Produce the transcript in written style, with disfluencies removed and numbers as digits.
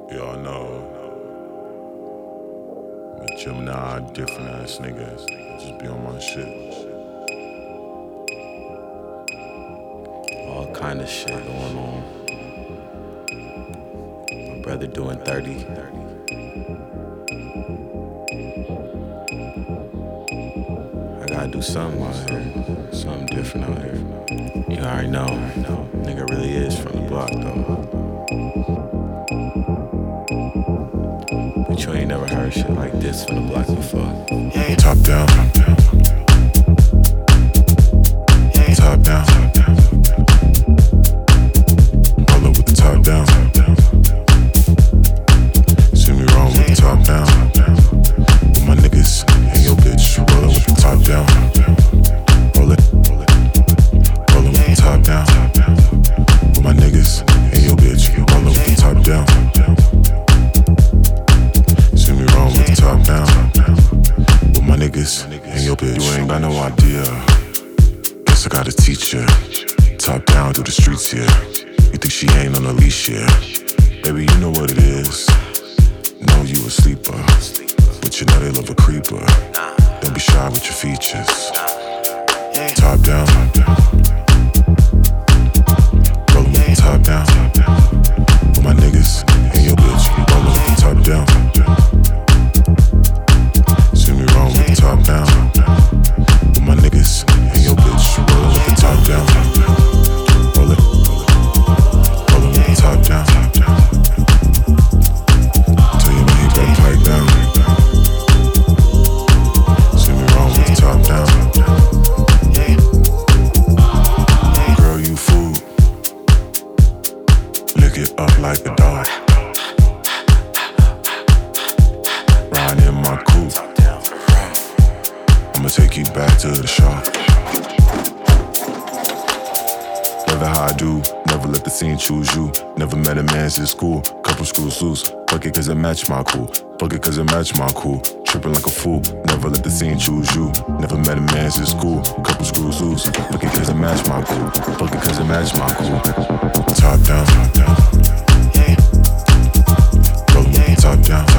Y'all know, but Gemini, different ass nigga. Just be on my shit. All kind of shit going on. My brother doing 30. I gotta do something out here. Something different out here. You already know. Nigga really is from the block though. But you ain't never heard shit like this from the block before. Top down. Top down. Pull up with the top down. See me wrong with the top down. With my niggas and your bitch. Roll up with the top down. Roll it. Roll up with the top down. With my niggas and your bitch. Roll up with the top down. See me wrong with the top down. With my niggas and your bitch. You ain't got no idea. Guess I gotta teach ya. Top down through the streets, yeah. You think she ain't on a leash, yeah. Baby, you know what it is. Know you a sleeper, but you know they love a creeper. Don't be shy with your features. Top down. Rollin' with the top down. With my niggas and your bitch. Rollin' with the top down. See me wrong with the top down. With my niggas and your bitch. Rollin' with the top down. Roll it. Rollin' with the top down. Tell you man, you better pipe down. See me wrong with the top down. Girl, you fool. Lick it up like a dog. Ride in my coupe. I'ma take you back to the shop. Never how I do, never let the scene choose you. Never met a man since school, couple screws loose. Fuck it cause it match my cool, fuck it cause it match my cool. Tripping like a fool, never let the scene choose you. Never met a man since school, couple screws loose. Fuck it cause it match my cool, fuck it cause it match my cool. Top down, rollin' with the top down.